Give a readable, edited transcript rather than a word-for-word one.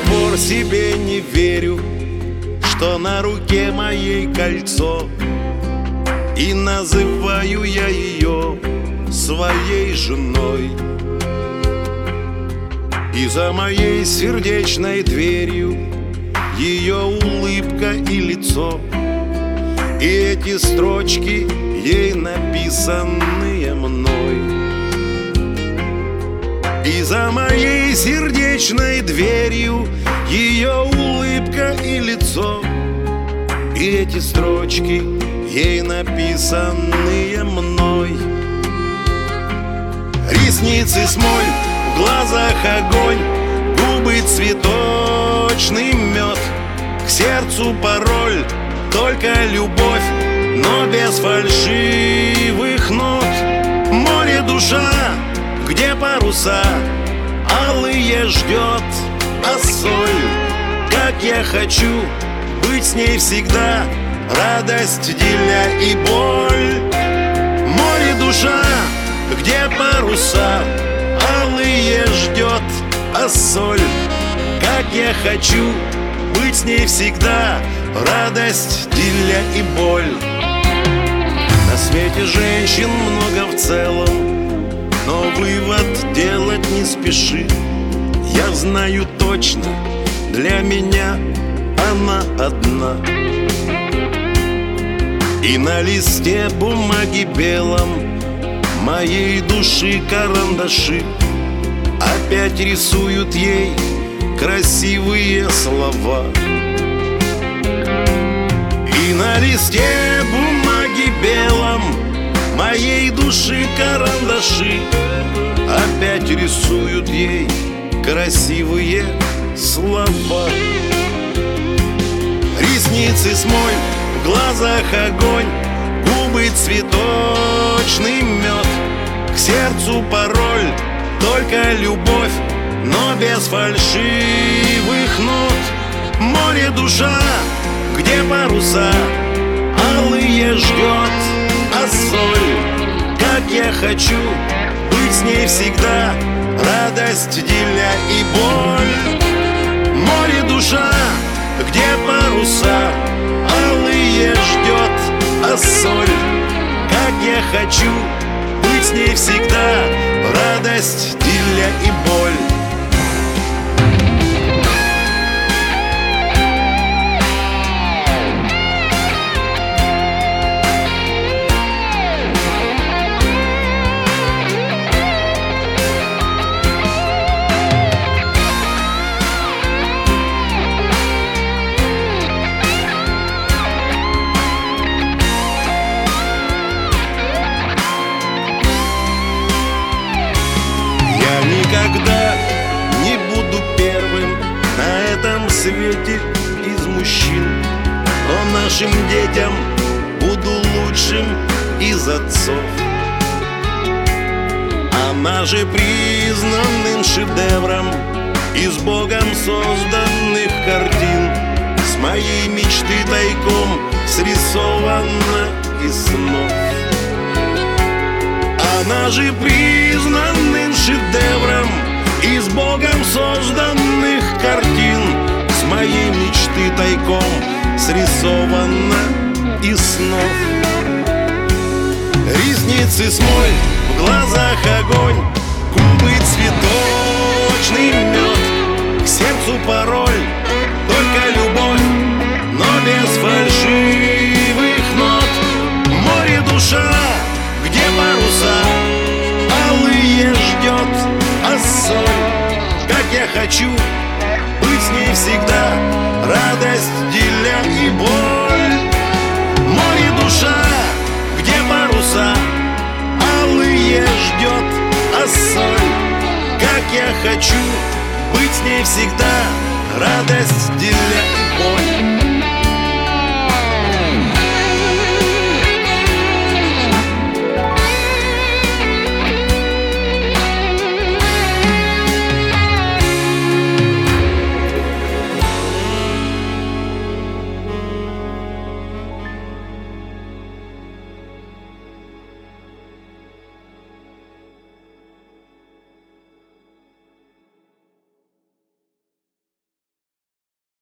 пор себе не верю, что на руке моей кольцо, и называю я ее своей женой. И за моей сердечной дверью ее улыбка и лицо, и эти строчки, ей написанные мной. И за моей сердечной дверью ее улыбка и лицо, и эти строчки, ей написанные мной. Ресницы смоль, в глазах огонь, губы цветочный мед. К сердцу пароль, только любовь, но без фальшивых нот. Море душа, где паруса алые ждет, а соль, как я хочу быть с ней всегда, радость деля и боль. Море душа, где паруса алые ждет, а соль, как я хочу быть с ней всегда, радость деля и боль. На свете женщин много в целом, но вывод делать не спеши. Я знаю точно, для меня она одна. И на листе бумаги белом моей души карандаши опять рисуют ей красивые слова. И на листе бумаги белом моей души карандаши опять рисуют ей красивые слова. Ресницы смоль, в глазах огонь, губы цветочный мед. К сердцу пароль, только любовь, но без фальшивых нот. Море душа, где паруса алые ждет, а соль, как я хочу быть с ней всегда, радость деля и боль. Море душа, где паруса алые ждет, а соль, как я хочу быть с ней всегда, радость деля и боль. Никогда не буду первым на этом свете из мужчин, но нашим детям буду лучшим из отцов. Она же признанным шедевром из Богом созданных картин, с моей мечты тайком срисована из снов. Она же признанным шедевром из Богом созданных картин, с моей мечты тайком срисована из снов. Ресницы смоль, в глазах огонь, губы цветочный мед. К сердцу пароль, только любовь, но без фальшивых нот. Море душа, где паруса алые ждет, а соль, как я хочу быть с ней всегда, радость деля и боль. Море душа, где паруса алые ждет, а соль, как я хочу быть с ней всегда, радость деля и боль.